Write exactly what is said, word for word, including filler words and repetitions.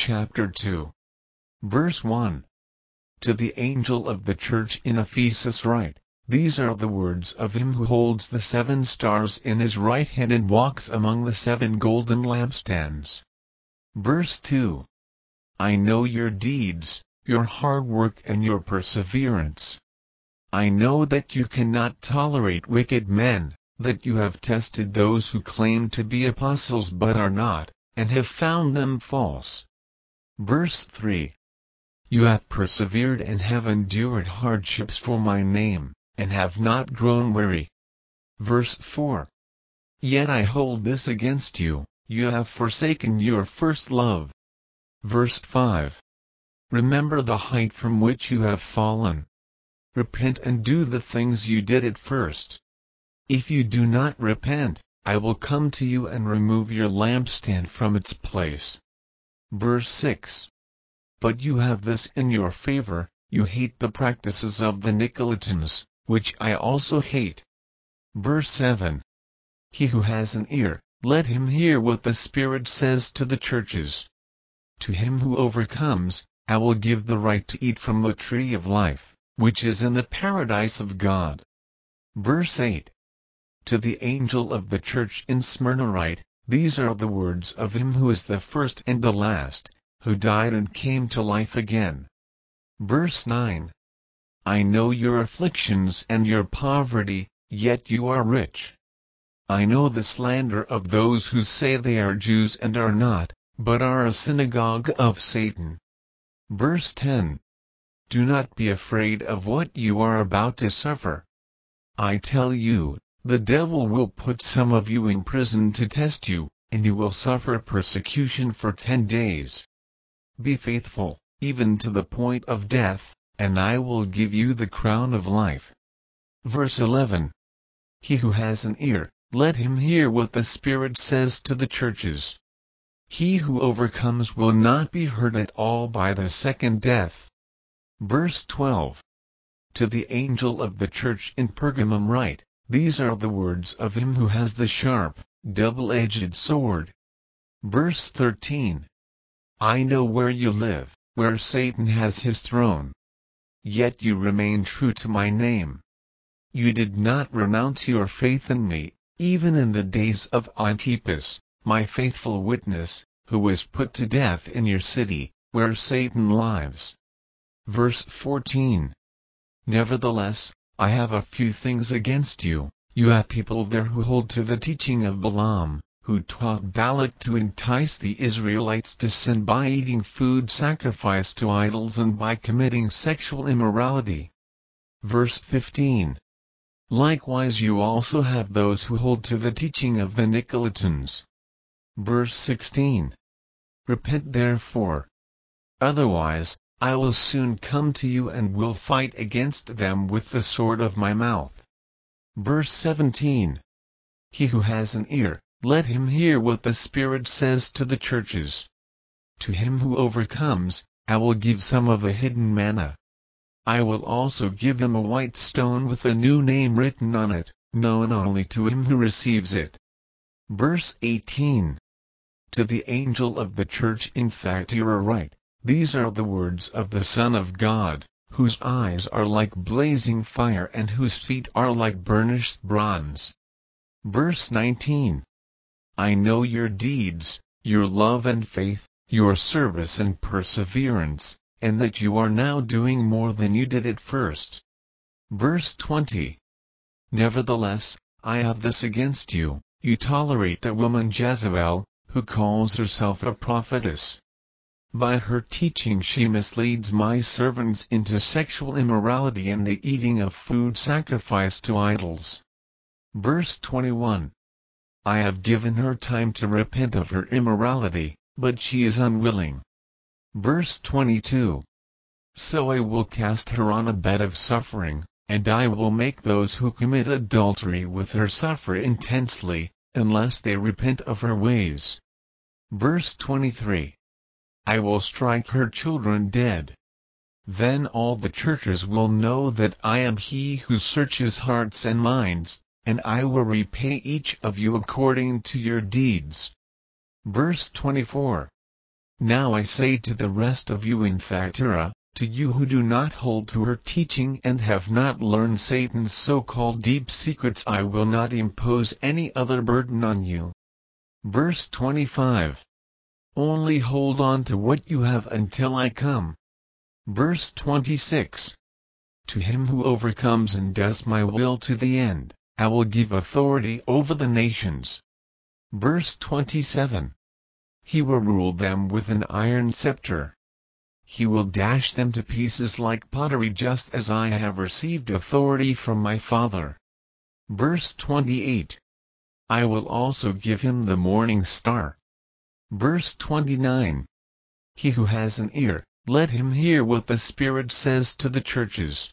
chapter two. Verse one. To the angel of the church in Ephesus write, these are the words of him who holds the seven stars in his right hand and walks among the seven golden lampstands. Verse two. I know your deeds, your hard work and your perseverance. I know that you cannot tolerate wicked men, that you have tested those who claim to be apostles but are not, and have found them false. Verse three. You have persevered and have endured hardships for my name, and have not grown weary. Verse four. Yet I hold this against you, you have forsaken your first love. Verse five. Remember the height from which you have fallen. Repent and do the things you did at first. If you do not repent, I will come to you and remove your lampstand from its place. Verse six. But you have this in your favor, you hate the practices of the Nicolaitans, which I also hate. Verse seven. He who has an ear, let him hear what the Spirit says to the churches. To him who overcomes, I will give the right to eat from the tree of life, which is in the paradise of God. Verse eight. To the angel of the church in Smyrna write, these are the words of him who is the first and the last, who died and came to life again. Verse nine. I know your afflictions and your poverty, yet you are rich. I know the slander of those who say they are Jews and are not, but are a synagogue of Satan. Verse ten. Do not be afraid of what you are about to suffer. I tell you, the devil will put some of you in prison to test you, and you will suffer persecution for ten days. Be faithful, even to the point of death, and I will give you the crown of life. Verse eleven. He who has an ear, let him hear what the Spirit says to the churches. He who overcomes will not be hurt at all by the second death. Verse twelve. To the angel of the church in Pergamum write, these are the words of him who has the sharp, double-edged sword. Verse thirteen. I know where you live, where Satan has his throne. Yet you remain true to my name. You did not renounce your faith in me, even in the days of Antipas, my faithful witness, who was put to death in your city, where Satan lives. Verse fourteen. Nevertheless, I have a few things against you. You have people there who hold to the teaching of Balaam, who taught Balak to entice the Israelites to sin by eating food sacrificed to idols and by committing sexual immorality. Verse fifteen. Likewise you also have those who hold to the teaching of the Nicolaitans. Verse sixteen. Repent therefore. Otherwise, I will soon come to you and will fight against them with the sword of my mouth. Verse seventeen. He who has an ear, let him hear what the Spirit says to the churches. To him who overcomes, I will give some of the hidden manna. I will also give him a white stone with a new name written on it, known only to him who receives it. Verse eighteen. To the angel of the church in Thyatira write, these are the words of the Son of God, whose eyes are like blazing fire and whose feet are like burnished bronze. Verse nineteen. I know your deeds, your love and faith, your service and perseverance, and that you are now doing more than you did at first. Verse twenty. Nevertheless, I have this against you, you tolerate the woman Jezebel, who calls herself a prophetess. By her teaching she misleads my servants into sexual immorality and the eating of food sacrificed to idols. Verse twenty-one. I have given her time to repent of her immorality, but she is unwilling. Verse twenty-two. So I will cast her on a bed of suffering, and I will make those who commit adultery with her suffer intensely, unless they repent of her ways. Verse twenty-three. I will strike her children dead. Then all the churches will know that I am he who searches hearts and minds, and I will repay each of you according to your deeds. Verse twenty-four. Now I say to the rest of you in Thyatira, to you who do not hold to her teaching and have not learned Satan's so-called deep secrets, I will not impose any other burden on you. Verse twenty-five. Only hold on to what you have until I come. Verse twenty-six. To him who overcomes and does my will to the end, I will give authority over the nations. Verse twenty-seven. He will rule them with an iron scepter. He will dash them to pieces like pottery, just as I have received authority from my Father. Verse twenty-eight. I will also give him the morning star. Verse twenty-nine. He who has an ear, let him hear what the Spirit says to the churches.